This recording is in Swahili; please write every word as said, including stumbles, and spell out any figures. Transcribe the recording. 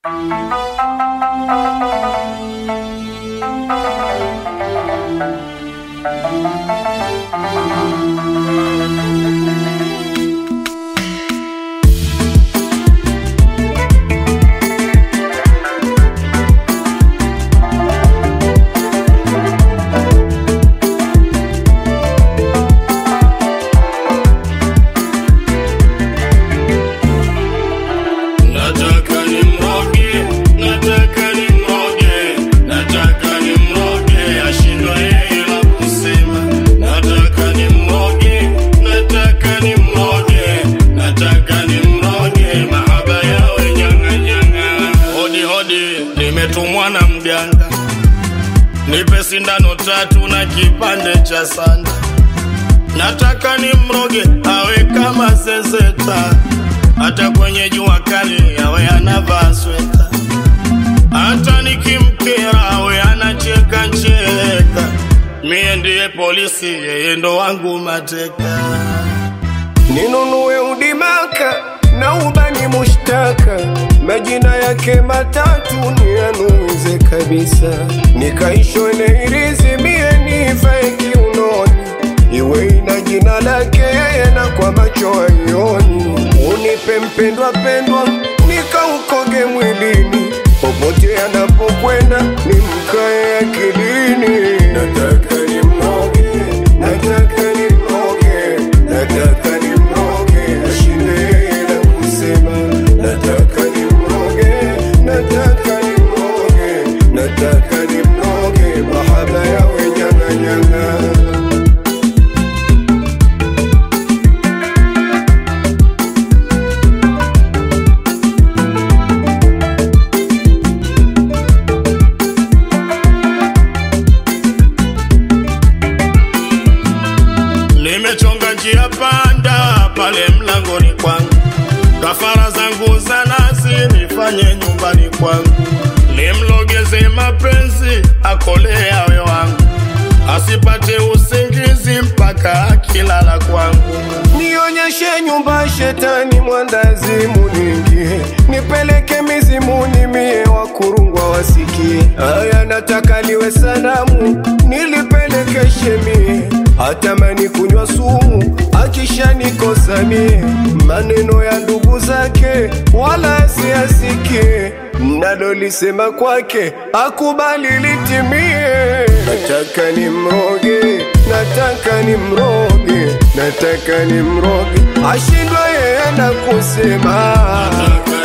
Nimetumwa na mganga, nipe sindano tatu na kipande cha sanda. Nataka nimroge awe kama zezeta, hata kwenye jua kali awe anavaa sweta. Hata nikimkera awe anacheka cheka, mie ndiye polisi yeye ndo wangu mateka. Ninunue udimaka na ubani mushtaka, majina yake matatu nianuze kabisa. Nikaishone irizi mie nivae kiunoni, iwe ina jina lake yeye na kwa macho ayoni. Unipe mpendwa pendwa nikaukoge mwilini, popote anapokwenda nimkae akilini. Nataka nimroge, nataka nimroge, nataka nimroge ashinde na kusema. Nataka nimroge, nataka nimroge, nataka nimroge mahaba yawe nyanga nyanga. Nimechonga njia panda pale mlangoni kwangu, kafara zangu za nazi nifanye nyumbani kwangu. Nimlogeze mapenzi akole awe wangu, asipate usingizi mpaka akilala kwangu. Nionyeshe nyumba shetani mwandazimu ningie, nipeleke mizimuni mie wakurungwa wasikie. Aya nataka liwe sanamu nilipelekeshe mie, hatamani kunywa sumu akisha nikosamie. Maneno ya ndugu zake wala siasikie, nalolisema kwake akubali litimie. Nataka nimroge, nataka nimroge, nataka nimroge ashindwe yeye na kusema.